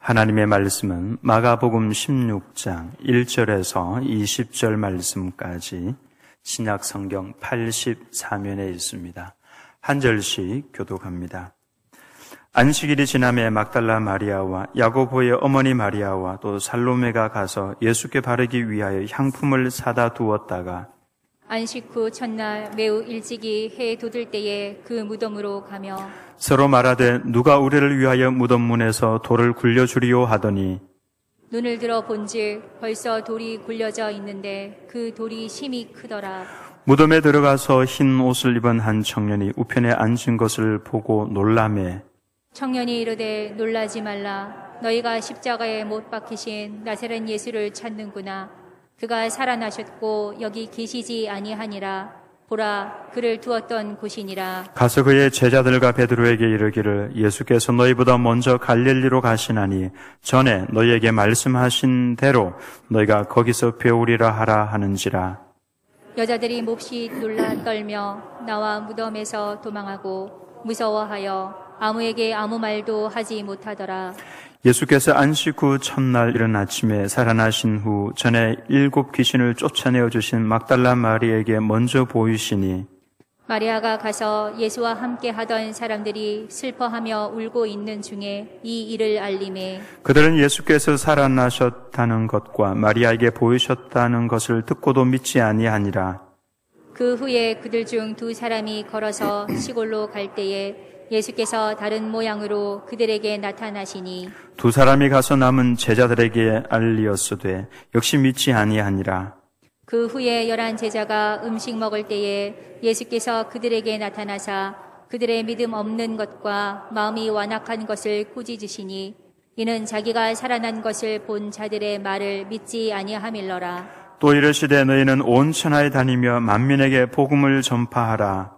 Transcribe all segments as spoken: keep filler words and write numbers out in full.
하나님의 말씀은 마가복음 십육 장 일 절에서 이십 절 말씀까지 신약 성경 팔십사 면에 있습니다. 한 절씩 교독합니다. 안식일이 지남에 막달라 마리아와 야고보의 어머니 마리아와 또 살로메가 가서 예수께 바르기 위하여 향품을 사다 두었다가 안식 후 첫날 매우 일찍이 해 돋을 때에 그 무덤으로 가며 서로 말하되 누가 우리를 위하여 무덤 문에서 돌을 굴려주리요 하더니 눈을 들어 본즉 벌써 돌이 굴려져 있는데 그 돌이 심히 크더라. 무덤에 들어가서 흰 옷을 입은 한 청년이 우편에 앉은 것을 보고 놀라매 청년이 이르되 놀라지 말라. 너희가 십자가에 못 박히신 나사렛 예수를 찾는구나. 그가 살아나셨고 여기 계시지 아니하니라. 보라, 그를 두었던 곳이니라. 가서 그의 제자들과 베드로에게 이르기를 예수께서 너희보다 먼저 갈릴리로 가시나니 전에 너희에게 말씀하신 대로 너희가 거기서 배우리라 하라 하는지라. 여자들이 몹시 놀라 떨며 나와 무덤에서 도망하고 무서워하여 아무에게 아무 말도 하지 못하더라. 예수께서 안식 후 첫날 이른 아침에 살아나신 후 전에 일곱 귀신을 쫓아내어 주신 막달라 마리아에게 먼저 보이시니 마리아가 가서 예수와 함께 하던 사람들이 슬퍼하며 울고 있는 중에 이 일을 알림해 그들은 예수께서 살아나셨다는 것과 마리아에게 보이셨다는 것을 듣고도 믿지 아니하니라. 그 후에 그들 중 두 사람이 걸어서 시골로 갈 때에 예수께서 다른 모양으로 그들에게 나타나시니 두 사람이 가서 남은 제자들에게 알리었으되 역시 믿지 아니하니라. 그 후에 열한 제자가 음식 먹을 때에 예수께서 그들에게 나타나사 그들의 믿음 없는 것과 마음이 완악한 것을 꾸짖으시니 이는 자기가 살아난 것을 본 자들의 말을 믿지 아니함일러라. 또 이르시되 너희는 온 천하에 다니며 만민에게 복음을 전파하라.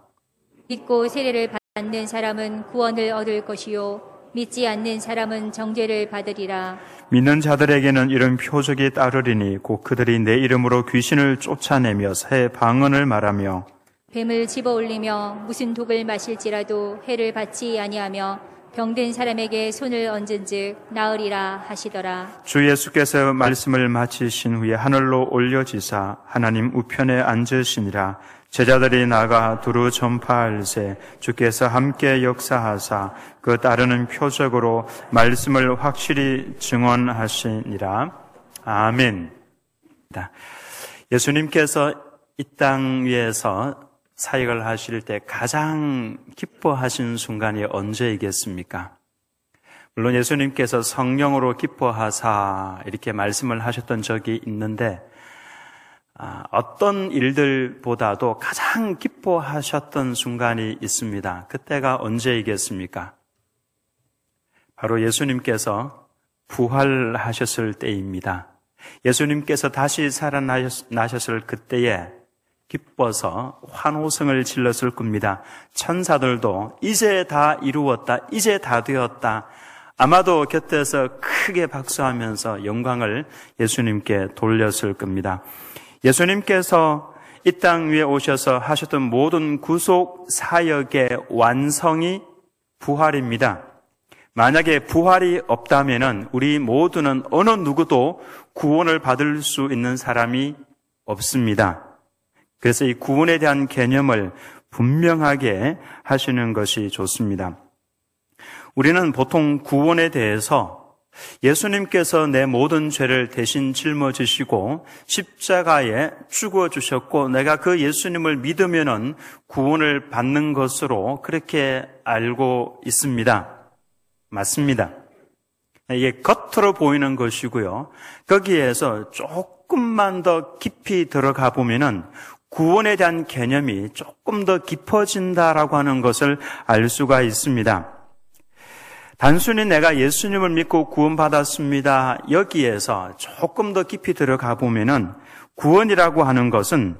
믿고 세례를 받는 사람은 구원을 얻을 것이요 믿지 않는 사람은 정죄를 받으리라. 믿는 자들에게는 이런 표적이 따르리니 곧 그들이 내 이름으로 귀신을 쫓아내며 새 방언을 말하며 뱀을 집어올리며 무슨 독을 마실지라도 해를 받지 아니하며 병든 사람에게 손을 얹은즉 나으리라 하시더라. 주 예수께서 말씀을 마치신 후에 하늘로 올려지사 하나님 우편에 앉으시니라. 제자들이 나가 두루 전파할세 주께서 함께 역사하사 그 따르는 표적으로 말씀을 확실히 증언하시니라. 아멘. 예수님께서 이 땅 위에서 사역을 하실 때 가장 기뻐하신 순간이 언제이겠습니까? 물론 예수님께서 성령으로 기뻐하사 이렇게 말씀을 하셨던 적이 있는데 아, 어떤 일들보다도 가장 기뻐하셨던 순간이 있습니다. 그때가 언제이겠습니까? 바로 예수님께서 부활하셨을 때입니다. 예수님께서 다시 살아나셨을 그때에 기뻐서 환호성을 질렀을 겁니다. 천사들도 이제 다 이루었다, 이제 다 되었다. 아마도 곁에서 크게 박수하면서 영광을 예수님께 돌렸을 겁니다. 예수님께서 이 땅 위에 오셔서 하셨던 모든 구속 사역의 완성이 부활입니다. 만약에 부활이 없다면 우리 모두는 어느 누구도 구원을 받을 수 있는 사람이 없습니다. 그래서 이 구원에 대한 개념을 분명하게 하시는 것이 좋습니다. 우리는 보통 구원에 대해서 예수님께서 내 모든 죄를 대신 짊어지시고 십자가에 죽어주셨고 내가 그 예수님을 믿으면은 구원을 받는 것으로 그렇게 알고 있습니다. 맞습니다. 이게 겉으로 보이는 것이고요. 거기에서 조금만 더 깊이 들어가 보면은 구원에 대한 개념이 조금 더 깊어진다라고 하는 것을 알 수가 있습니다. 단순히 내가 예수님을 믿고 구원받았습니다. 여기에서 조금 더 깊이 들어가 보면은 구원이라고 하는 것은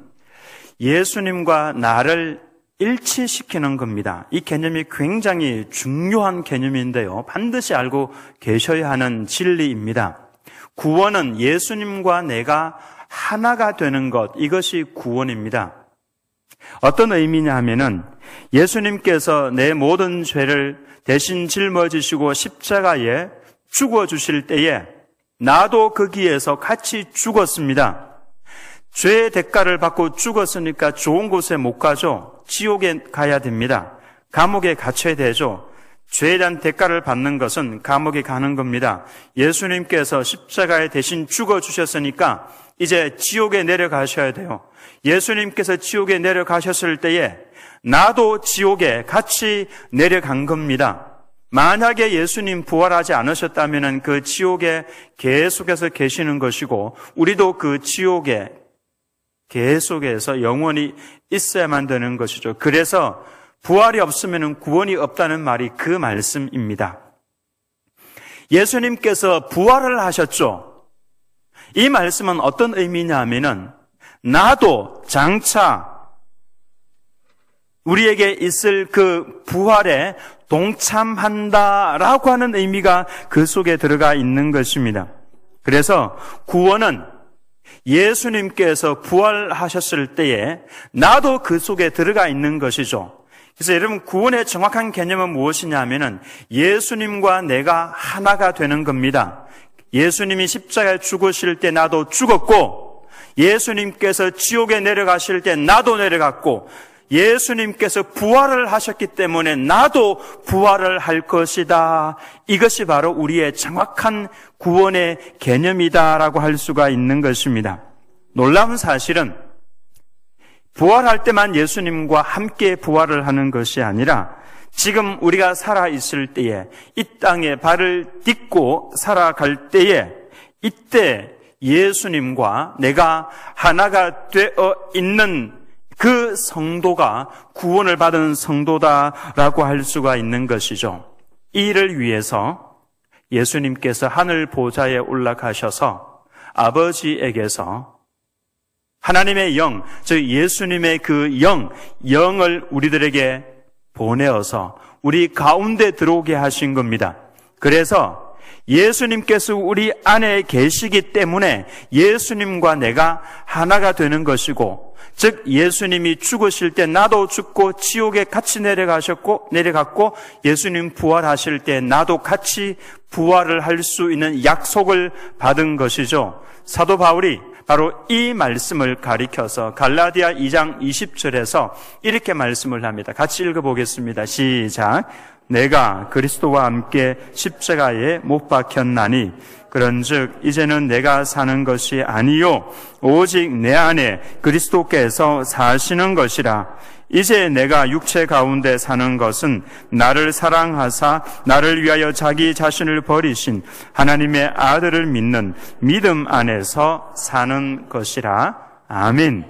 예수님과 나를 일치시키는 겁니다. 이 개념이 굉장히 중요한 개념인데요. 반드시 알고 계셔야 하는 진리입니다. 구원은 예수님과 내가 하나가 되는 것, 이것이 구원입니다. 어떤 의미냐 하면은 예수님께서 내 모든 죄를 대신 짊어지시고 십자가에 죽어주실 때에 나도 거기에서 같이 죽었습니다. 죄의 대가를 받고 죽었으니까 좋은 곳에 못 가죠. 지옥에 가야 됩니다. 감옥에 갇혀야 되죠. 죄에 대한 대가를 받는 것은 감옥에 가는 겁니다. 예수님께서 십자가에 대신 죽어주셨으니까 이제 지옥에 내려가셔야 돼요. 예수님께서 지옥에 내려가셨을 때에 나도 지옥에 같이 내려간 겁니다. 만약에 예수님 부활하지 않으셨다면 그 지옥에 계속해서 계시는 것이고 우리도 그 지옥에 계속해서 영원히 있어야만 되는 것이죠. 그래서 부활이 없으면 구원이 없다는 말이 그 말씀입니다. 예수님께서 부활을 하셨죠. 이 말씀은 어떤 의미냐 하면은 나도 장차 우리에게 있을 그 부활에 동참한다라고 하는 의미가 그 속에 들어가 있는 것입니다. 그래서 구원은 예수님께서 부활하셨을 때에 나도 그 속에 들어가 있는 것이죠. 그래서 여러분 구원의 정확한 개념은 무엇이냐 하면은 예수님과 내가 하나가 되는 겁니다. 예수님이 십자가에 죽으실 때 나도 죽었고 예수님께서 지옥에 내려가실 때 나도 내려갔고 예수님께서 부활을 하셨기 때문에 나도 부활을 할 것이다. 이것이 바로 우리의 정확한 구원의 개념이다라고 할 수가 있는 것입니다. 놀라운 사실은 부활할 때만 예수님과 함께 부활을 하는 것이 아니라 지금 우리가 살아있을 때에 이 땅에 발을 딛고 살아갈 때에 이때 예수님과 내가 하나가 되어 있는 그 성도가 구원을 받은 성도다라고 할 수가 있는 것이죠. 이 일을 위해서 예수님께서 하늘 보좌에 올라가셔서 아버지에게서 하나님의 영, 즉 예수님의 그 영, 영을 우리들에게 보내어서 우리 가운데 들어오게 하신 겁니다. 그래서 예수님께서 우리 안에 계시기 때문에 예수님과 내가 하나가 되는 것이고, 즉 예수님이 죽으실 때 나도 죽고 지옥에 같이 내려가셨고 내려갔고 예수님 부활하실 때 나도 같이 부활을 할 수 있는 약속을 받은 것이죠. 사도 바울이 바로 이 말씀을 가리켜서 갈라디아 이 장 이십 절에서 이렇게 말씀을 합니다. 같이 읽어보겠습니다. 시작. 내가 그리스도와 함께 십자가에 못 박혔나니 그런즉 이제는 내가 사는 것이 아니요 오직 내 안에 그리스도께서 사시는 것이라. 이제 내가 육체 가운데 사는 것은 나를 사랑하사 나를 위하여 자기 자신을 버리신 하나님의 아들을 믿는 믿음 안에서 사는 것이라. 아멘.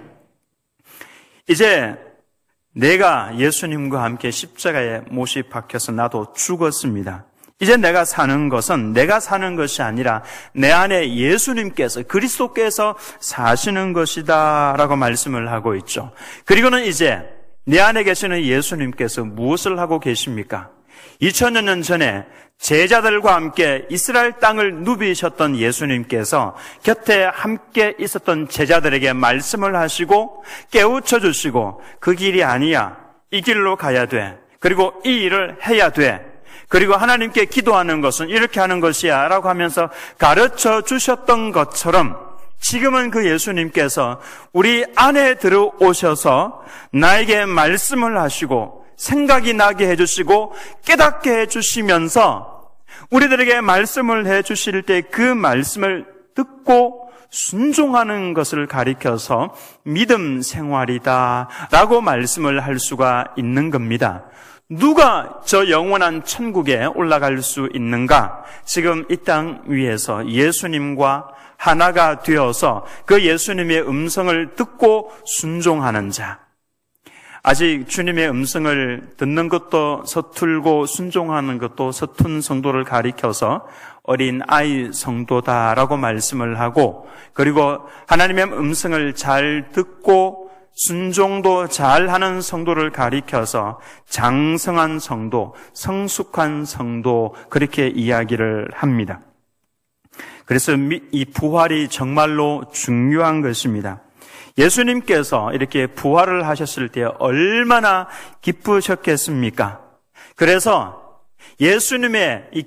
이제 내가 예수님과 함께 십자가에 못이 박혀서 나도 죽었습니다. 이제 내가 사는 것은 내가 사는 것이 아니라 내 안에 예수님께서 그리스도께서 사시는 것이다 라고 말씀을 하고 있죠. 그리고는 이제 내 안에 계시는 예수님께서 무엇을 하고 계십니까? 이천여 년 전에 제자들과 함께 이스라엘 땅을 누비셨던 예수님께서 곁에 함께 있었던 제자들에게 말씀을 하시고 깨우쳐 주시고 그 길이 아니야. 이 길로 가야 돼. 그리고 이 일을 해야 돼. 그리고 하나님께 기도하는 것은 이렇게 하는 것이야 라고 하면서 가르쳐 주셨던 것처럼 지금은 그 예수님께서 우리 안에 들어오셔서 나에게 말씀을 하시고 생각이 나게 해주시고 깨닫게 해주시면서 우리들에게 말씀을 해주실 때 그 말씀을 듣고 순종하는 것을 가리켜서 믿음 생활이다 라고 말씀을 할 수가 있는 겁니다. 누가 저 영원한 천국에 올라갈 수 있는가? 지금 이 땅 위에서 예수님과 하나가 되어서 그 예수님의 음성을 듣고 순종하는 자. 아직 주님의 음성을 듣는 것도 서툴고 순종하는 것도 서툰 성도를 가리켜서 어린 아이 성도다라고 말씀을 하고, 그리고 하나님의 음성을 잘 듣고 순종도 잘하는 성도를 가리켜서 장성한 성도, 성숙한 성도 그렇게 이야기를 합니다. 그래서 이 부활이 정말로 중요한 것입니다. 예수님께서 이렇게 부활을 하셨을 때 얼마나 기쁘셨겠습니까? 그래서 예수님의 이 기쁨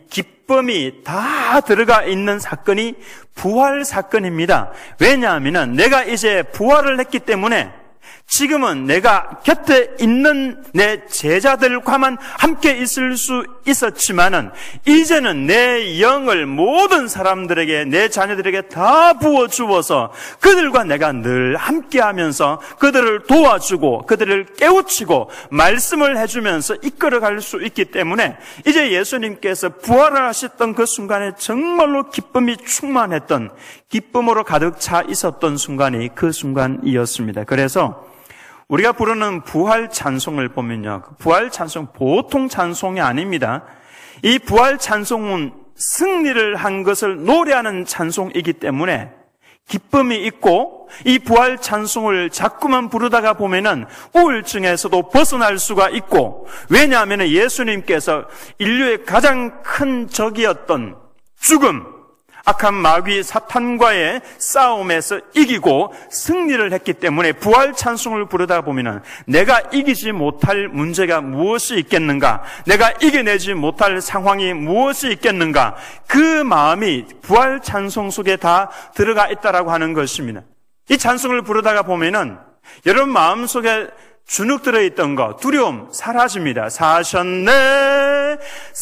기쁨이 다 들어가 있는 사건이 부활 사건입니다. 왜냐하면 내가 이제 부활을 했기 때문에 지금은 내가 곁에 있는 내 제자들과만 함께 있을 수 있었지만은 이제는 내 영을 모든 사람들에게, 내 자녀들에게 다 부어주어서 그들과 내가 늘 함께 하면서 그들을 도와주고 그들을 깨우치고 말씀을 해주면서 이끌어갈 수 있기 때문에 이제 예수님께서 부활을 하셨던 그 순간에 정말로 기쁨이 충만했던, 기쁨으로 가득 차 있었던 순간이 그 순간이었습니다. 그래서 우리가 부르는 부활 찬송을 보면요, 부활 찬송 보통 찬송이 아닙니다. 이 부활 찬송은 승리를 한 것을 노래하는 찬송이기 때문에 기쁨이 있고, 이 부활 찬송을 자꾸만 부르다가 보면은 우울증에서도 벗어날 수가 있고, 왜냐하면 예수님께서 인류의 가장 큰 적이었던 죽음, 악한 마귀 사탄과의 싸움에서 이기고 승리를 했기 때문에 부활 찬송을 부르다 보면은 내가 이기지 못할 문제가 무엇이 있겠는가, 내가 이겨내지 못할 상황이 무엇이 있겠는가, 그 마음이 부활 찬송 속에 다 들어가 있다라고 하는 것입니다. 이 찬송을 부르다가 보면은 여러분 마음속에 주눅 들어있던 거, 두려움 사라집니다. 사셨네,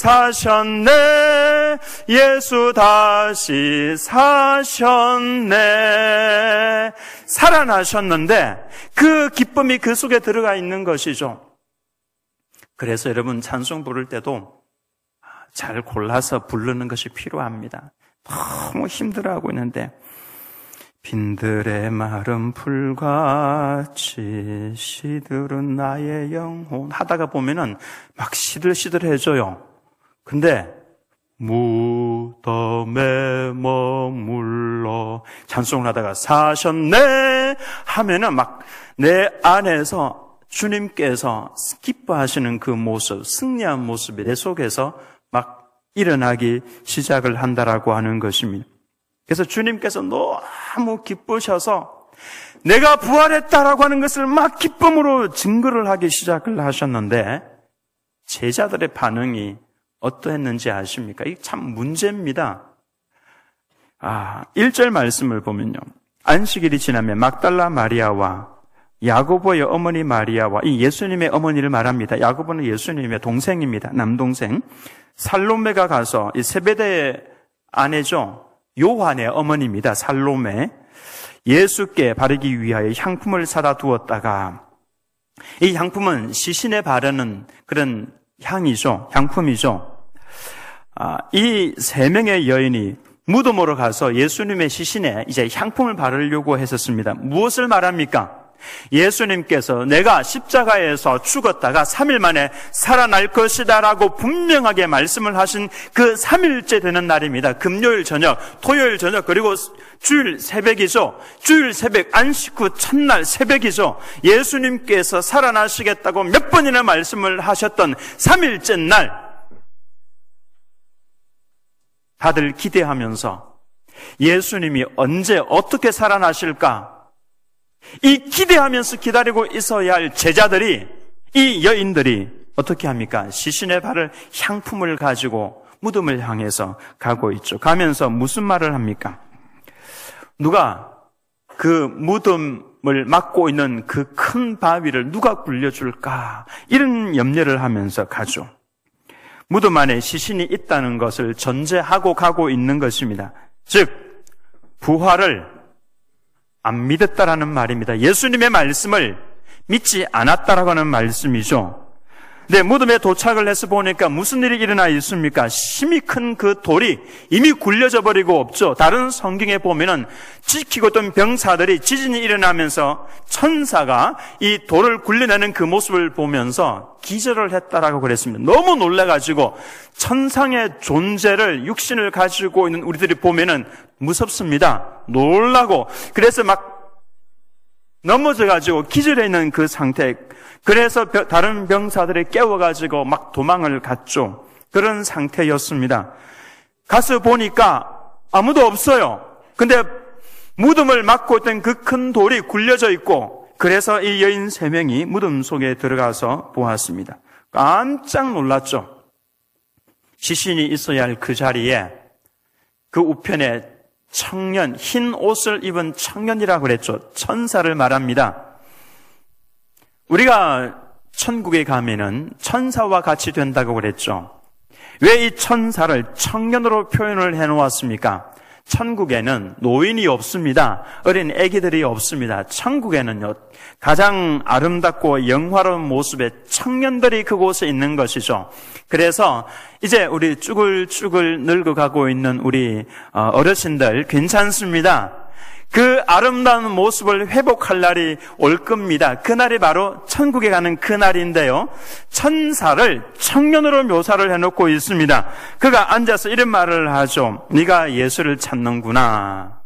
사셨네, 예수 다시 사셨네. 살아나셨는데 그 기쁨이 그 속에 들어가 있는 것이죠. 그래서 여러분 찬송 부를 때도 잘 골라서 부르는 것이 필요합니다. 너무 힘들어하고 있는데 빈들의 마른 풀같이 시들은 나의 영혼 하다가 보면은 막 시들시들해져요. 근데 무덤에 머물러 찬송을 하다가 사셨네 하면은 막 내 안에서 주님께서 기뻐하시는 그 모습, 승리한 모습이 내 속에서 막 일어나기 시작을 한다라고 하는 것입니다. 그래서 주님께서 너무 기쁘셔서 내가 부활했다라고 하는 것을 막 기쁨으로 증거를 하기 시작을 하셨는데 제자들의 반응이 어떠했는지 아십니까? 이게 참 문제입니다. 아, 일 절 말씀을 보면요. 안식일이 지나면 막달라 마리아와 야고보의 어머니 마리아와 이 예수님의 어머니를 말합니다. 야고보는 예수님의 동생입니다. 남동생. 살로메가 가서 이 세베대의 아내죠. 요한의 어머니입니다. 살로메. 예수께 바르기 위하여 향품을 사다 두었다가 이 향품은 시신에 바르는 그런 향이죠. 향품이죠. 아, 이 세 명의 여인이 무덤으로 가서 예수님의 시신에 이제 향품을 바르려고 했었습니다. 무엇을 말합니까? 예수님께서 내가 십자가에서 죽었다가 삼 일 만에 살아날 것이다 라고 분명하게 말씀을 하신 그 삼 일째 되는 날입니다. 금요일 저녁, 토요일 저녁, 그리고 주일 새벽이죠. 주일 새벽, 안식 후 첫날 새벽이죠. 예수님께서 살아나시겠다고 몇 번이나 말씀을 하셨던 삼 일째 날, 다들 기대하면서 예수님이 언제 어떻게 살아나실까, 이 기대하면서 기다리고 있어야 할 제자들이, 이 여인들이 어떻게 합니까? 시신에 바를 향품을 가지고 무덤을 향해서 가고 있죠. 가면서 무슨 말을 합니까? 누가 그 무덤을 막고 있는 그 큰 바위를 누가 굴려줄까? 이런 염려를 하면서 가죠. 무덤 안에 시신이 있다는 것을 전제하고 가고 있는 것입니다. 즉 부활을 안 믿었다라는 말입니다. 예수님의 말씀을 믿지 않았다라고 하는 말씀이죠. 근데 무덤에 도착을 해서 보니까 무슨 일이 일어나 있습니까? 힘이 큰 그 돌이 이미 굴려져 버리고 없죠. 다른 성경에 보면은 지키고 있던 병사들이 지진이 일어나면서 천사가 이 돌을 굴려내는 그 모습을 보면서 기절을 했다라고 그랬습니다. 너무 놀라가지고 천상의 존재를, 육신을 가지고 있는 우리들이 보면은 무섭습니다. 놀라고. 그래서 막 넘어져가지고 기절해 있는 그 상태. 그래서 다른 병사들이 깨워가지고 막 도망을 갔죠. 그런 상태였습니다. 가서 보니까 아무도 없어요. 근데 무덤을 막고 있던 그 큰 돌이 굴려져 있고, 그래서 이 여인 세 명이 무덤 속에 들어가서 보았습니다. 깜짝 놀랐죠. 시신이 있어야 할 그 자리에 그 우편에 청년, 흰 옷을 입은 청년이라고 그랬죠. 천사를 말합니다. 우리가 천국에 가면은 천사와 같이 된다고 그랬죠. 왜 이 천사를 청년으로 표현을 해놓았습니까? 천국에는 노인이 없습니다. 어린 아기들이 없습니다. 천국에는요, 가장 아름답고 영화로운 모습의 청년들이 그곳에 있는 것이죠. 그래서 이제 우리 쭈글쭈글 늙어가고 있는 우리 어르신들 괜찮습니다. 그 아름다운 모습을 회복할 날이 올 겁니다. 그날이 바로 천국에 가는 그날인데요. 천사를 청년으로 묘사를 해놓고 있습니다. 그가 앉아서 이런 말을 하죠. 네가 예수를 찾는구나.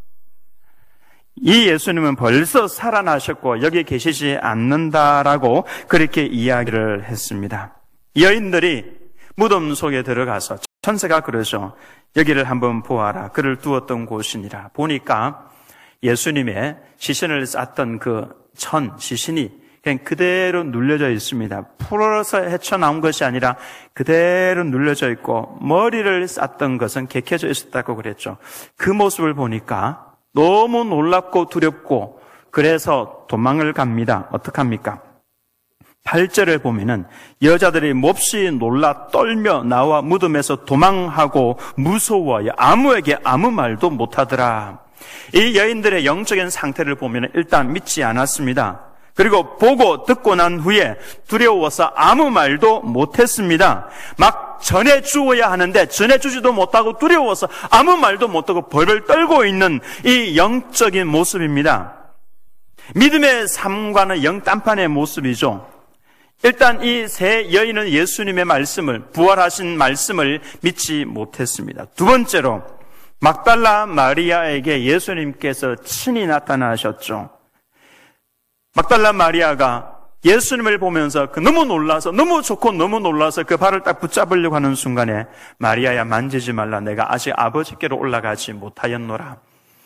이 예수님은 벌써 살아나셨고 여기 계시지 않는다라고 그렇게 이야기를 했습니다. 여인들이 무덤 속에 들어가서 천사가 그러죠. 여기를 한번 보아라. 그를 두었던 곳이니라. 보니까 예수님의 시신을 쌌던 그 천, 시신이 그냥 그대로 눌려져 있습니다. 풀어서 헤쳐나온 것이 아니라 그대로 눌려져 있고 머리를 쌌던 것은 개켜져 있었다고 그랬죠. 그 모습을 보니까 너무 놀랍고 두렵고 그래서 도망을 갑니다. 어떡합니까? 팔 절을 보면은 여자들이 몹시 놀라 떨며 나와 무덤에서 도망하고 무서워하여 아무에게 아무 말도 못하더라. 이 여인들의 영적인 상태를 보면 일단 믿지 않았습니다. 그리고 보고 듣고 난 후에 두려워서 아무 말도 못했습니다. 막 전해주어야 하는데 전해주지도 못하고 두려워서 아무 말도 못하고 벌벌 떨고 있는 이 영적인 모습입니다. 믿음의 삶과는 영딴판의 모습이죠. 일단 이 세 여인은 예수님의 말씀을, 부활하신 말씀을 믿지 못했습니다. 두 번째로 막달라 마리아에게 예수님께서 친히 나타나셨죠. 막달라 마리아가 예수님을 보면서 그 너무 놀라서, 너무 좋고 너무 놀라서 그 발을 딱 붙잡으려고 하는 순간에 마리아야 만지지 말라. 내가 아직 아버지께로 올라가지 못하였노라.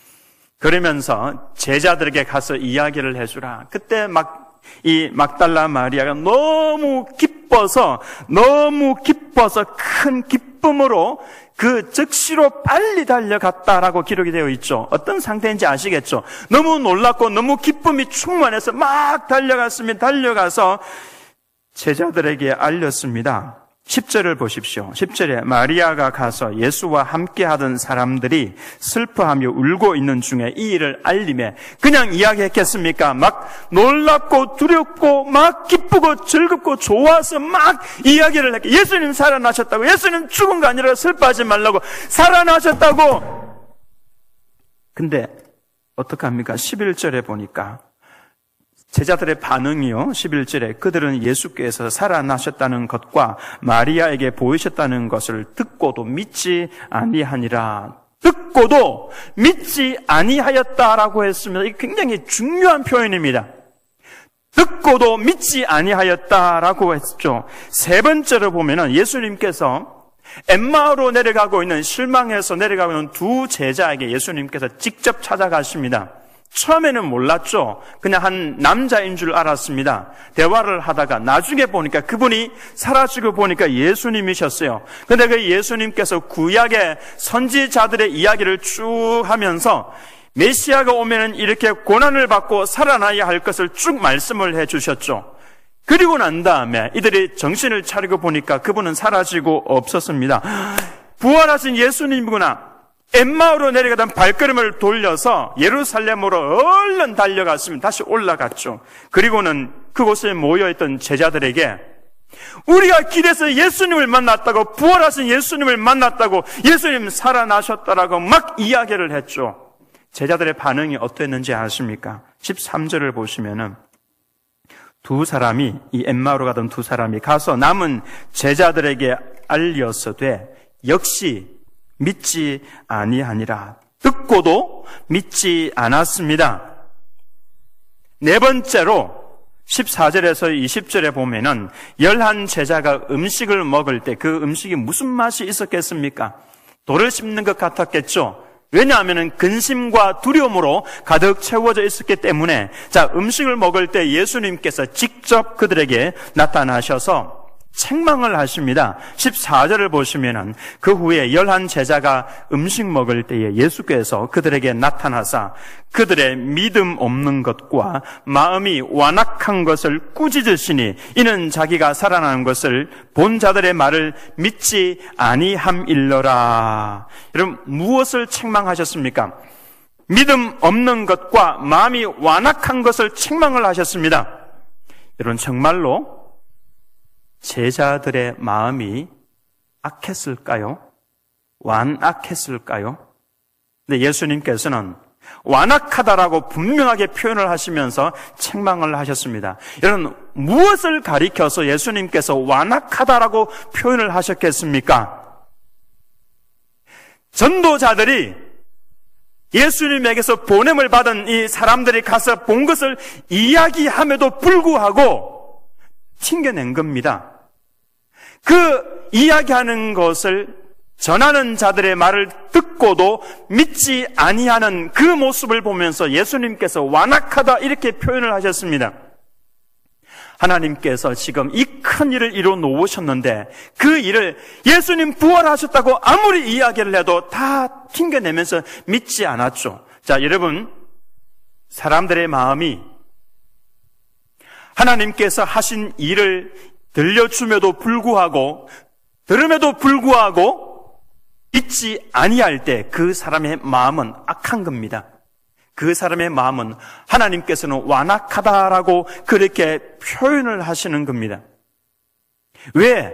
그러면서 제자들에게 가서 이야기를 해주라. 그때 막 이 막달라 마리아가 너무 기뻐서, 너무 기뻐서 큰 기쁨으로 그 즉시로 빨리 달려갔다라고 기록이 되어 있죠. 어떤 상태인지 아시겠죠? 너무 놀랐고 너무 기쁨이 충만해서 막 달려갔습니다. 달려가서 제자들에게 알렸습니다. 십 절을 보십시오. 십 절에 마리아가 가서 예수와 함께 하던 사람들이 슬퍼하며 울고 있는 중에 이 일을 알림해 그냥 이야기했겠습니까? 막 놀랍고 두렵고 막 기쁘고 즐겁고 좋아서 막 이야기를 했게. 예수님 살아나셨다고, 예수님 죽은 거 아니라 슬퍼하지 말라고, 살아나셨다고. 근데 어떡합니까? 십일 절에 보니까 제자들의 반응이요. 십일 절에 그들은 예수께서 살아나셨다는 것과 마리아에게 보이셨다는 것을 듣고도 믿지 아니하니라. 듣고도 믿지 아니하였다라고 했습니다. 이게 굉장히 중요한 표현입니다. 듣고도 믿지 아니하였다라고 했죠. 세 번째로 보면은 예수님께서 엠마오로 내려가고 있는, 실망해서 내려가고 있는 두 제자에게 예수님께서 직접 찾아가십니다. 처음에는 몰랐죠. 그냥 한 남자인 줄 알았습니다. 대화를 하다가 나중에 보니까 그분이 사라지고 보니까 예수님이셨어요. 근데 그 예수님께서 구약의 선지자들의 이야기를 쭉 하면서 메시아가 오면은 이렇게 고난을 받고 살아나야 할 것을 쭉 말씀을 해 주셨죠. 그리고 난 다음에 이들이 정신을 차리고 보니까 그분은 사라지고 없었습니다. 부활하신 예수님이구나. 엠마오로 내려가던 발걸음을 돌려서 예루살렘으로 얼른 달려갔으면 다시 올라갔죠. 그리고는 그곳에 모여있던 제자들에게 우리가 길에서 예수님을 만났다고, 부활하신 예수님을 만났다고, 예수님 살아나셨다라고 막 이야기를 했죠. 제자들의 반응이 어땠는지 아십니까? 십삼 절을 보시면은 두 사람이, 이 엠마오로 가던 두 사람이 가서 남은 제자들에게 알려서되 역시 믿지 아니하니라. 듣고도 믿지 않았습니다. 네 번째로 십사 절에서 이십 절에 보면은 열한 제자가 음식을 먹을 때 그 음식이 무슨 맛이 있었겠습니까? 돌을 씹는 것 같았겠죠. 왜냐하면 근심과 두려움으로 가득 채워져 있었기 때문에 자 음식을 먹을 때 예수님께서 직접 그들에게 나타나셔서 책망을 하십니다. 십사 절을 보시면은 그 후에 열한 제자가 음식 먹을 때에 예수께서 그들에게 나타나사 그들의 믿음 없는 것과 마음이 완악한 것을 꾸짖으시니 이는 자기가 살아나는 것을 본 자들의 말을 믿지 아니함일러라. 여러분, 무엇을 책망하셨습니까? 믿음 없는 것과 마음이 완악한 것을 책망을 하셨습니다. 여러분, 정말로 제자들의 마음이 악했을까요? 완악했을까요? 근데 예수님께서는 완악하다라고 분명하게 표현을 하시면서 책망을 하셨습니다. 여러분, 무엇을 가리켜서 예수님께서 완악하다라고 표현을 하셨겠습니까? 전도자들이 예수님에게서 보냄을 받은 이 사람들이 가서 본 것을 이야기함에도 불구하고 튕겨낸 겁니다. 그 이야기하는 것을 전하는 자들의 말을 듣고도 믿지 아니하는 그 모습을 보면서 예수님께서 완악하다 이렇게 표현을 하셨습니다. 하나님께서 지금 이 큰 일을 이루어 놓으셨는데 그 일을 예수님 부활하셨다고 아무리 이야기를 해도 다 튕겨내면서 믿지 않았죠. 자, 여러분, 사람들의 마음이 하나님께서 하신 일을 들려줌에도 불구하고 들음에도 불구하고 믿지 아니할 때 그 사람의 마음은 악한 겁니다. 그 사람의 마음은 하나님께서는 완악하다라고 그렇게 표현을 하시는 겁니다. 왜?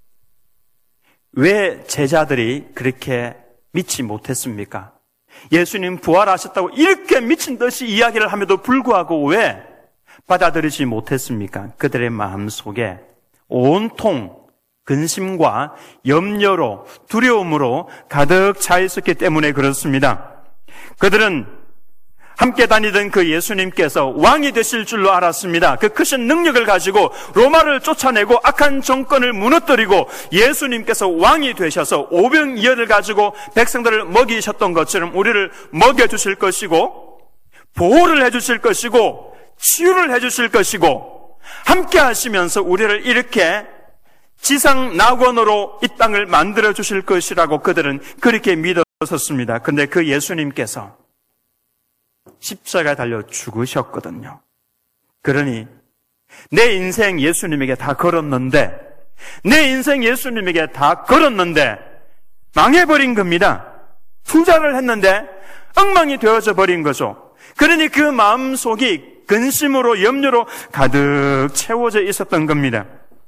왜 제자들이 그렇게 믿지 못했습니까? 예수님 부활하셨다고 이렇게 미친 듯이 이야기를 함에도 불구하고 왜 받아들이지 못했습니까? 그들의 마음 속에 온통 근심과 염려로 두려움으로 가득 차 있었기 때문에 그렇습니다. 그들은 함께 다니던 그 예수님께서 왕이 되실 줄로 알았습니다. 그 크신 능력을 가지고 로마를 쫓아내고 악한 정권을 무너뜨리고 예수님께서 왕이 되셔서 오병이어를 가지고 백성들을 먹이셨던 것처럼 우리를 먹여주실 것이고 보호를 해주실 것이고 치유를 해주실 것이고 함께 하시면서 우리를 이렇게 지상 낙원으로 이 땅을 만들어 주실 것이라고 그들은 그렇게 믿었었습니다. 근데 그 예수님께서 십자가에 달려 죽으셨거든요. 그러니 내 인생 예수님에게 다 걸었는데 내 인생 예수님에게 다 걸었는데 망해버린 겁니다. 투자를 했는데 엉망이 되어져 버린 거죠. 그러니 그 마음속이 근심으로 염려로 가득 채워져 있었던 겁니다.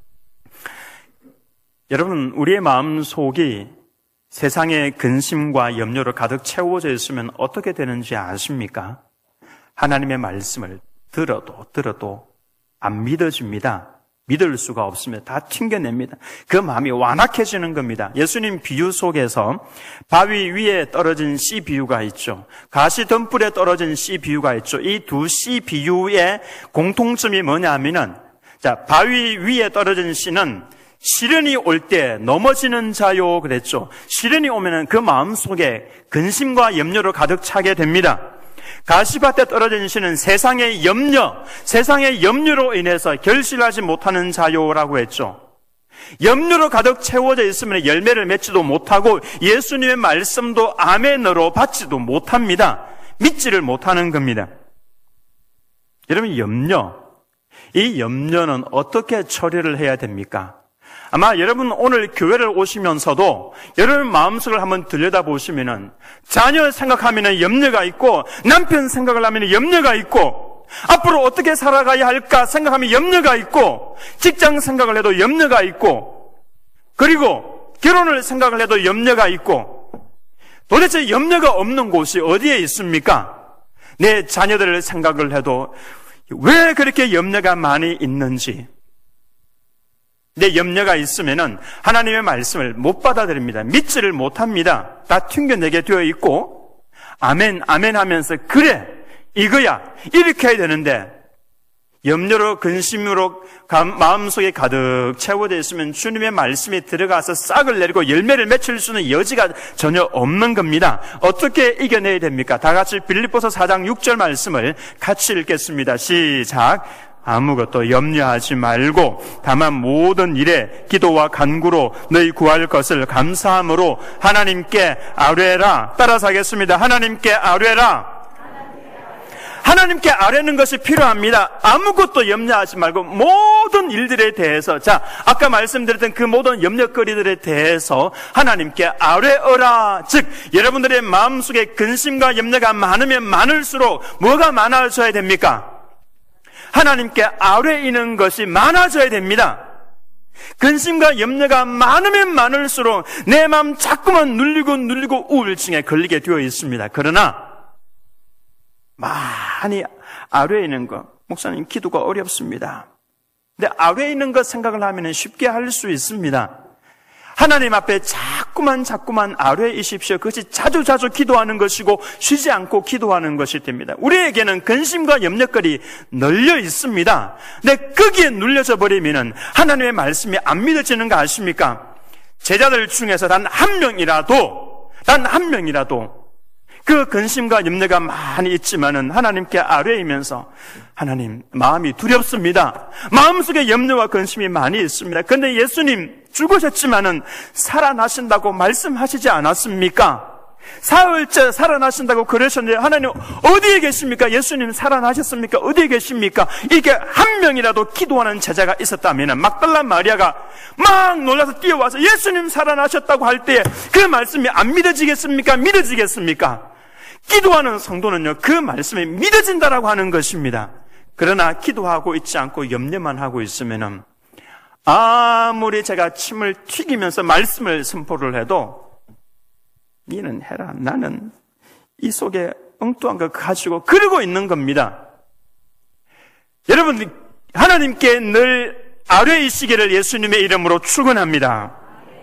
여러분, 우리의 마음속이 세상의 근심과 염려로 가득 채워져 있으면 어떻게 되는지 아십니까? 하나님의 말씀을 들어도 들어도 안 믿어집니다. 믿을 수가 없으면 다 튕겨냅니다. 그 마음이 완악해지는 겁니다. 예수님 비유 속에서 바위 위에 떨어진 씨 비유가 있죠. 가시 덤불에 떨어진 씨 비유가 있죠. 이 두 씨 비유의 공통점이 뭐냐 하면은, 자, 바위 위에 떨어진 씨는 시련이 올 때 넘어지는 자요 그랬죠. 시련이 오면은 그 마음속에 근심과 염려로 가득 차게 됩니다. 가시밭에 떨어진 씨는 세상의 염려, 세상의 염려로 인해서 결실하지 못하는 자요라고 했죠. 염려로 가득 채워져 있으면 열매를 맺지도 못하고 예수님의 말씀도 아멘으로 받지도 못합니다. 믿지를 못하는 겁니다. 여러분, 염려, 이 염려는 어떻게 처리를 해야 됩니까? 아마 여러분 오늘 교회를 오시면서도 여러분 마음속을 한번 들여다보시면은 자녀 생각하면은 염려가 있고 남편 생각을 하면은 염려가 있고 앞으로 어떻게 살아가야 할까 생각하면 염려가 있고 직장 생각을 해도 염려가 있고 그리고 결혼을 생각을 해도 염려가 있고 도대체 염려가 없는 곳이 어디에 있습니까? 내 자녀들을 생각을 해도 왜 그렇게 염려가 많이 있는지 내 염려가 있으면은 하나님의 말씀을 못 받아들입니다. 믿지를 못합니다. 다 튕겨내게 되어 있고 아멘 아멘 하면서 그래 이거야 이렇게 해야 되는데 염려로 근심으로 마음속에 가득 채워져 있으면 주님의 말씀이 들어가서 싹을 내리고 열매를 맺힐 수는 여지가 전혀 없는 겁니다. 어떻게 이겨내야 됩니까? 다 같이 빌립보서 사 장 육 절 말씀을 같이 읽겠습니다. 시작. 아무것도 염려하지 말고 다만 모든 일에 기도와 간구로 너희 구할 것을 감사함으로 하나님께 아뢰라. 따라서 하겠습니다. 하나님께 아뢰라. 하나님께 아뢰는 것이 필요합니다. 아무것도 염려하지 말고 모든 일들에 대해서, 자, 아까 말씀드렸던 그 모든 염려거리들에 대해서 하나님께 아뢰어라. 즉, 여러분들의 마음속에 근심과 염려가 많으면 많을수록 뭐가 많아져야 됩니까? 하나님께 아뢰이는 것이 많아져야 됩니다. 근심과 염려가 많으면 많을수록 내 마음 자꾸만 눌리고 눌리고 우울증에 걸리게 되어 있습니다. 그러나 많이 아뢰이는 것, 목사님 기도가 어렵습니다. 근데 아뢰이는 것 생각을 하면 쉽게 할 수 있습니다. 하나님 앞에 자꾸만 자꾸만 아뢰이십시오. 그것이 자주 자주 기도하는 것이고 쉬지 않고 기도하는 것이 됩니다. 우리에게는 근심과 염려거리 널려 있습니다. 근데 거기에 눌려져 버리면 하나님의 말씀이 안 믿어지는 거 아십니까? 제자들 중에서 단 한 명이라도 단 한 명이라도 그 근심과 염려가 많이 있지만은 하나님께 아뢰이면서 하나님 마음이 두렵습니다. 마음속에 염려와 근심이 많이 있습니다. 그런데 예수님 죽으셨지만은 살아나신다고 말씀하시지 않았습니까? 사흘째 살아나신다고 그러셨는데 하나님 어디에 계십니까? 예수님 살아나셨습니까? 어디에 계십니까? 이게 한 명이라도 기도하는 제자가 있었다면 막달라 마리아가 막 놀라서 뛰어와서 예수님 살아나셨다고 할 때 그 말씀이 안 믿어지겠습니까? 믿어지겠습니까? 기도하는 성도는요, 그 말씀이 믿어진다라고 하는 것입니다. 그러나 기도하고 있지 않고 염려만 하고 있으면은 아무리 제가 침을 튀기면서 말씀을 선포를 해도 니는 해라, 나는 이 속에 엉뚱한 거 가지고 그러고 있는 겁니다. 여러분, 하나님께 늘 아뢰이시기를 예수님의 이름으로 축원합니다.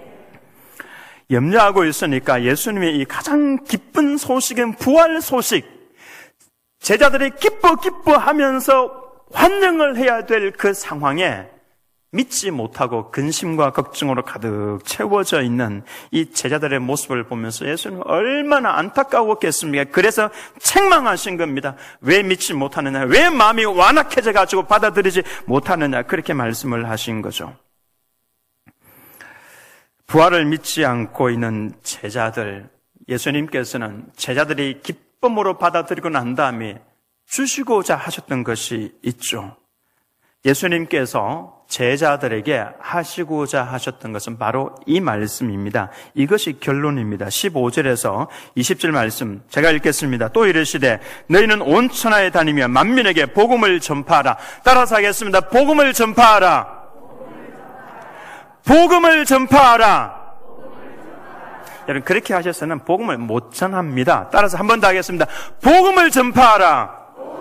염려하고 있으니까 예수님의 이 가장 기쁜 소식은 부활 소식, 제자들이 기뻐 기뻐하면서 환영을 해야 될 그 상황에 믿지 못하고 근심과 걱정으로 가득 채워져 있는 이 제자들의 모습을 보면서 예수님은 얼마나 안타까웠겠습니까? 그래서 책망하신 겁니다. 왜 믿지 못하느냐? 왜 마음이 완악해져 가지고 받아들이지 못하느냐? 그렇게 말씀을 하신 거죠. 부활을 믿지 않고 있는 제자들, 예수님께서는 제자들이 기쁨으로 받아들이고 난 다음에 주시고자 하셨던 것이 있죠. 예수님께서 제자들에게 하시고자 하셨던 것은 바로 이 말씀입니다. 이것이 결론입니다. 십오 절에서 이십 절 말씀 제가 읽겠습니다. 또 이르시되 너희는 온 천하에 다니며 만민에게 복음을 전파하라. 따라서 하겠습니다. 복음을 전파하라. 복음을 전파하라. 여러분, 그렇게 하셔서는 복음을 못 전합니다. 따라서 한 번 더 하겠습니다. 복음을 전파하라.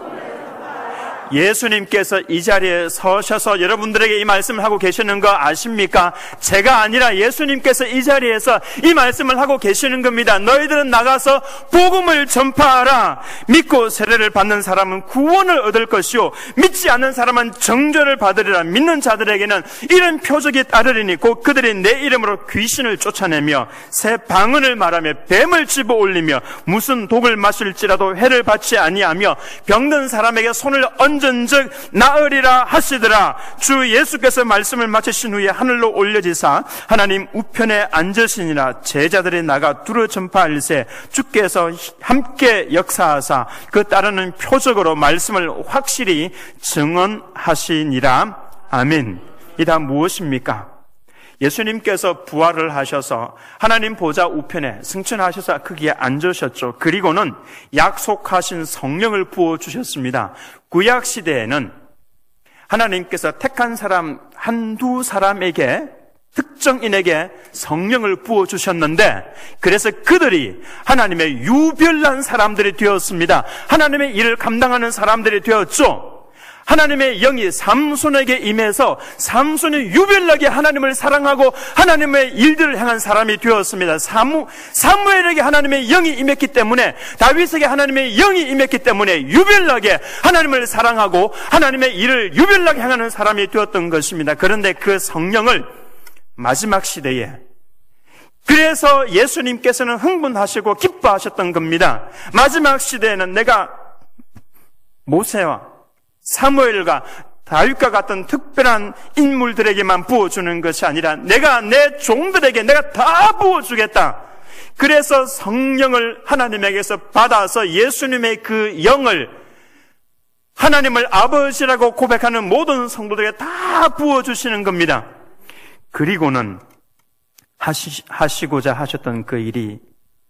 예수님께서 이 자리에 서셔서 여러분들에게 이 말씀을 하고 계시는 거 아십니까? 제가 아니라 예수님께서 이 자리에서 이 말씀을 하고 계시는 겁니다. 너희들은 나가서 복음을 전파하라. 믿고 세례를 받는 사람은 구원을 얻을 것이요 믿지 않는 사람은 정죄를 받으리라. 믿는 자들에게는 이런 표적이 따르리니 곧 그들이 내 이름으로 귀신을 쫓아내며 새 방언을 말하며 뱀을 집어 올리며 무슨 독을 마실지라도 해를 받지 아니하며 병든 사람에게 손을 얹 전적 나으리라 하시더라. 주 예수께서 말씀을 마치신 후에 하늘로 올려지사 하나님 우편에 앉으시니라. 제자들이 나가 두루 전파할세 주께서 함께 역사하사 그 따르는 표적으로 말씀을 확실히 증언하시니라. 아멘. 이 다 무엇입니까? 예수님께서 부활을 하셔서 하나님 보좌 우편에 승천하셔서 거기에 앉으셨죠. 그리고는 약속하신 성령을 부어주셨습니다. 구약시대에는 하나님께서 택한 사람 한두 사람에게 특정인에게 성령을 부어주셨는데 그래서 그들이 하나님의 유별난 사람들이 되었습니다. 하나님의 일을 감당하는 사람들이 되었죠. 하나님의 영이 삼손에게 임해서 삼손이 유별나게 하나님을 사랑하고 하나님의 일들을 향한 사람이 되었습니다. 사무, 사무엘에게 하나님의 영이 임했기 때문에, 다윗에게 하나님의 영이 임했기 때문에 유별나게 하나님을 사랑하고 하나님의 일을 유별나게 향하는 사람이 되었던 것입니다. 그런데 그 성령을 마지막 시대에, 그래서 예수님께서는 흥분하시고 기뻐하셨던 겁니다. 마지막 시대에는 내가 모세와 사무엘과 다윗과 같은 특별한 인물들에게만 부어주는 것이 아니라 내가 내 종들에게 내가 다 부어주겠다. 그래서 성령을 하나님에게서 받아서 예수님의 그 영을 하나님을 아버지라고 고백하는 모든 성도들에게 다 부어주시는 겁니다. 그리고는 하시, 하시고자 하셨던 그 일이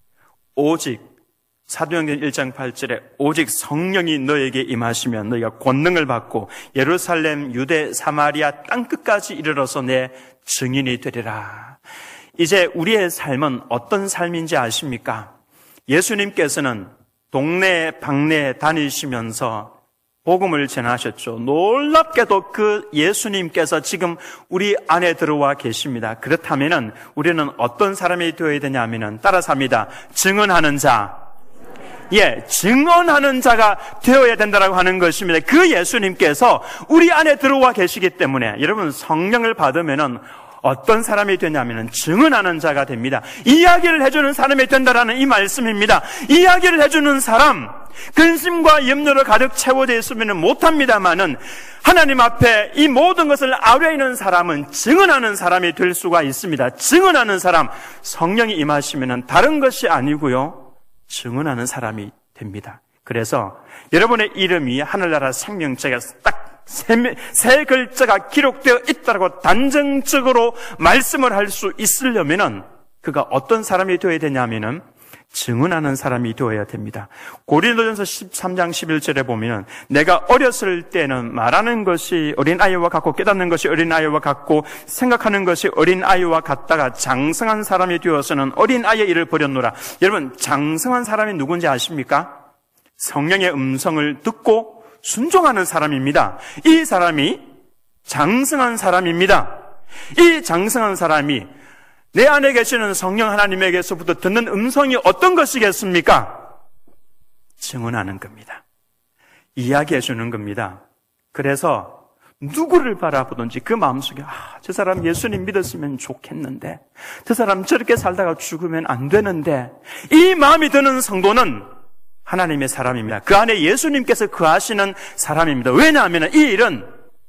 오직 사도행전 일 장 팔 절에 오직 성령이 너에게 임하시면 너희가 권능을 받고 예루살렘, 유대, 사마리아 땅끝까지 이르러서 내 증인이 되리라. 이제 우리의 삶은 어떤 삶인지 아십니까? 예수님께서는 동네 방네 다니시면서 복음을 전하셨죠. 놀랍게도 그 예수님께서 지금 우리 안에 들어와 계십니다. 그렇다면 우리는 어떤 사람이 되어야 되냐면은 따라서 합니다. 증언하는 자. 예, 증언하는 자가 되어야 된다라고 하는 것입니다. 그 예수님께서 우리 안에 들어와 계시기 때문에 여러분 성령을 받으면은 어떤 사람이 되냐면은 증언하는 자가 됩니다. 이야기를 해주는 사람이 된다라는 이 말씀입니다. 이야기를 해주는 사람, 근심과 염려로 가득 채워져 있으면 못합니다만은 하나님 앞에 이 모든 것을 아뢰는 사람은 증언하는 사람이 될 수가 있습니다. 증언하는 사람, 성령이 임하시면은 다른 것이 아니고요, 증언하는 사람이 됩니다. 그래서 여러분의 이름이 하늘나라 생명책에 딱 세, 세 글자가 기록되어 있다고 단정적으로 말씀을 할 수 있으려면은 그가 어떤 사람이 되어야 되냐면은 증언하는 사람이 되어야 됩니다. 고린도전서 십삼 장 십일 절에 보면은 내가 어렸을 때는 말하는 것이 어린아이와 같고 깨닫는 것이 어린아이와 같고 생각하는 것이 어린아이와 같다가 장성한 사람이 되어서는 어린아이의 일을 버렸노라. 여러분 장성한 사람이 누군지 아십니까? 성령의 음성을 듣고 순종하는 사람입니다. 이 사람이 장성한 사람입니다. 이 장성한 사람이 내 안에 계시는 성령 하나님에게서부터 듣는 음성이 어떤 것이겠습니까? 증언하는 겁니다. 이야기해 주는 겁니다. 그래서 누구를 바라보든지 그 마음속에 아, 저 사람 예수님 믿었으면 좋겠는데 저 사람 저렇게 살다가 죽으면 안 되는데 이 마음이 드는 성도는 하나님의 사람입니다. 그 안에 예수님께서 거하시는 사람입니다. 왜냐하면 이 일은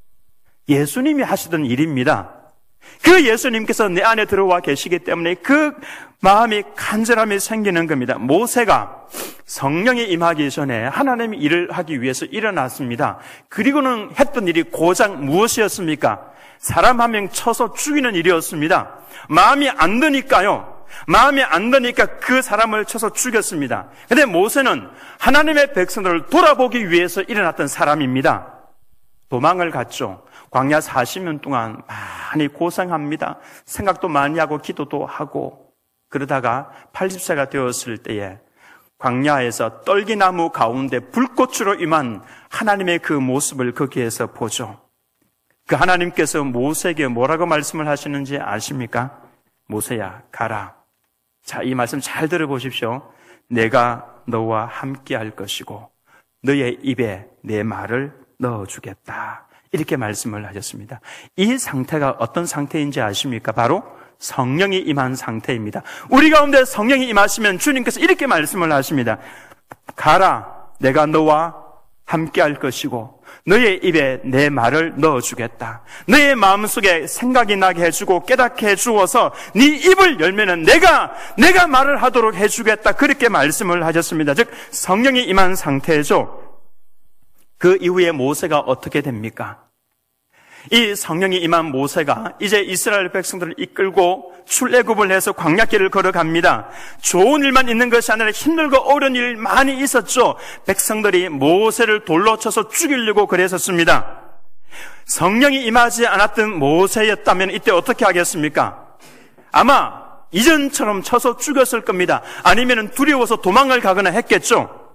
예수님이 하시던 일입니다. 그 예수님께서 내 안에 들어와 계시기 때문에 그 마음이 간절함이 생기는 겁니다. 모세가 성령이 임하기 전에 하나님의 일을 하기 위해서 일어났습니다. 그리고는 했던 일이 고작 무엇이었습니까? 사람 한 명 쳐서 죽이는 일이었습니다. 마음이 안 드니까요. 마음이 안 드니까 그 사람을 쳐서 죽였습니다. 그런데 모세는 하나님의 백성들을 돌아보기 위해서 일어났던 사람입니다. 도망을 갔죠. 광야 사십 년 동안 많이 고생합니다. 생각도 많이 하고 기도도 하고 그러다가 팔십 세가 되었을 때에 광야에서 떨기나무 가운데 불꽃으로 임한 하나님의 그 모습을 거기에서 보죠. 그 하나님께서 모세에게 뭐라고 말씀을 하시는지 아십니까? 모세야 가라. 자, 이 말씀 잘 들어보십시오. 내가 너와 함께 할 것이고 너의 입에 내 말을 넣어주겠다. 이렇게 말씀을 하셨습니다. 이 상태가 어떤 상태인지 아십니까? 바로 성령이 임한 상태입니다. 우리 가운데 성령이 임하시면 주님께서 이렇게 말씀을 하십니다. 가라, 내가 너와 함께 할 것이고 너의 입에 내 말을 넣어주겠다. 너의 마음속에 생각이 나게 해주고 깨닫게 해주어서 네 입을 열면은 내가 내가 말을 하도록 해주겠다. 그렇게 말씀을 하셨습니다. 즉 성령이 임한 상태죠. 그 이후에 모세가 어떻게 됩니까? 이 성령이 임한 모세가 이제 이스라엘 백성들을 이끌고 출애굽을 해서 광야길을 걸어갑니다. 좋은 일만 있는 것이 아니라 힘들고 어려운 일 많이 있었죠. 백성들이 모세를 돌로 쳐서 죽이려고 그랬었습니다. 성령이 임하지 않았던 모세였다면 이때 어떻게 하겠습니까? 아마 이전처럼 쳐서 죽였을 겁니다. 아니면 두려워서 도망을 가거나 했겠죠.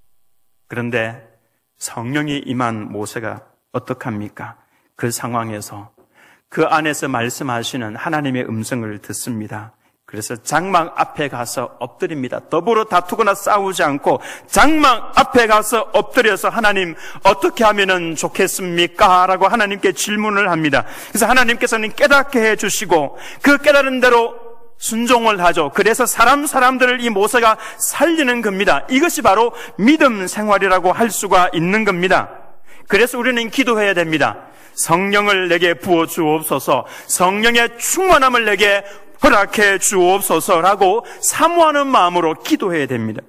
그런데 성령이 임한 모세가 어떡합니까? 그 상황에서 그 안에서 말씀하시는 하나님의 음성을 듣습니다. 그래서 장막 앞에 가서 엎드립니다. 더불어 다투거나 싸우지 않고 장막 앞에 가서 엎드려서 하나님 어떻게 하면 좋겠습니까? 라고 하나님께 질문을 합니다. 그래서 하나님께서는 깨닫게 해주시고 그 깨달은 대로 순종을 하죠. 그래서 사람 사람들을 이 모세가 살리는 겁니다. 이것이 바로 믿음 생활이라고 할 수가 있는 겁니다. 그래서 우리는 기도해야 됩니다. 성령을 내게 부어 주옵소서, 성령의 충만함을 내게 허락해 주옵소서라고 사모하는 마음으로 기도해야 됩니다.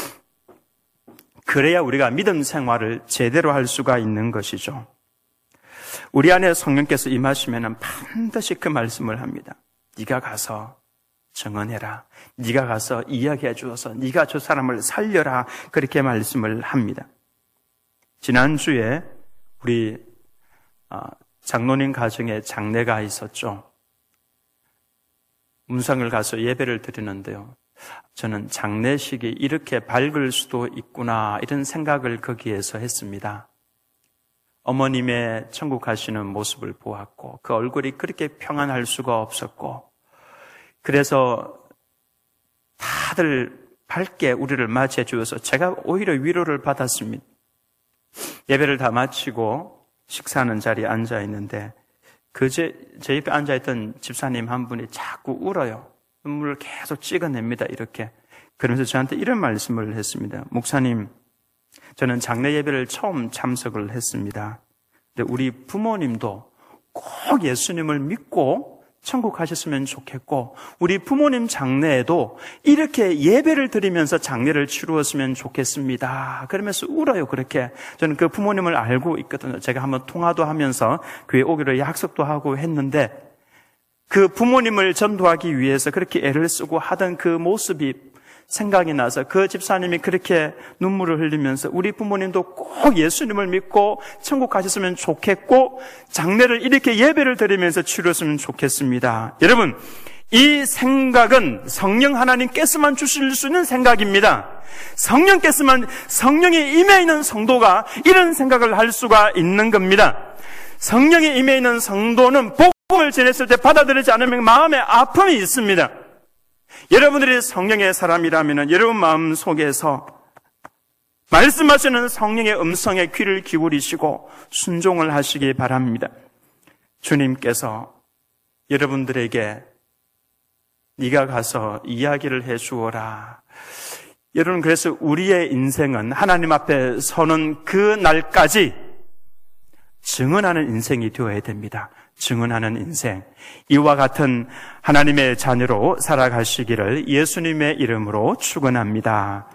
그래야 우리가 믿음 생활을 제대로 할 수가 있는 것이죠. 우리 안에 성령께서 임하시면 반드시 그 말씀을 합니다. 네가 가서 증언해라. 네가 가서 이야기해 주어서 네가 저 사람을 살려라. 그렇게 말씀을 합니다. 지난주에 우리 장로님 가정에 장례가 있었죠. 문상을 가서 예배를 드리는데요. 저는 장례식이 이렇게 밝을 수도 있구나 이런 생각을 거기에서 했습니다. 어머님의 천국 가시는 모습을 보았고 그 얼굴이 그렇게 평안할 수가 없었고 그래서 다들 밝게 우리를 맞이해 주어서 제가 오히려 위로를 받았습니다. 예배를 다 마치고 식사하는 자리에 앉아 있는데 그 제, 제 옆에 앉아있던 집사님 한 분이 자꾸 울어요. 눈물을 계속 찍어냅니다. 이렇게. 그러면서 저한테 이런 말씀을 했습니다. 목사님, 저는 장례 예배를 처음 참석을 했습니다. 근데 우리 부모님도 꼭 예수님을 믿고 천국 가셨으면 좋겠고 우리 부모님 장례에도 이렇게 예배를 드리면서 장례를 치루었으면 좋겠습니다. 그러면서 울어요. 그렇게. 저는 그 부모님을 알고 있거든요. 제가 한번 통화도 하면서 교회에 오기로 약속도 하고 했는데 그 부모님을 전도하기 위해서 그렇게 애를 쓰고 하던 그 모습이 생각이 나서 그 집사님이 그렇게 눈물을 흘리면서 우리 부모님도 꼭 예수님을 믿고 천국 가셨으면 좋겠고 장례를 이렇게 예배를 드리면서 치루었으면 좋겠습니다. 여러분, 이 생각은 성령 하나님께서만 주실 수 있는 생각입니다. 성령께서만, 성령이 임해 있는 성도가 이런 생각을 할 수가 있는 겁니다. 성령이 임해 있는 성도는 복음을 전했을 때 받아들이지 않으면 마음에 아픔이 있습니다. 여러분들이 성령의 사람이라면 여러분 마음 속에서 말씀하시는 성령의 음성에 귀를 기울이시고 순종을 하시기 바랍니다. 주님께서 여러분들에게 네가 가서 이야기를 해 주어라. 여러분, 그래서 우리의 인생은 하나님 앞에 서는 그 날까지 증언하는 인생이 되어야 됩니다. 증언하는 인생. 이와 같은 하나님의 자녀로 살아가시기를 예수님의 이름으로 축원합니다.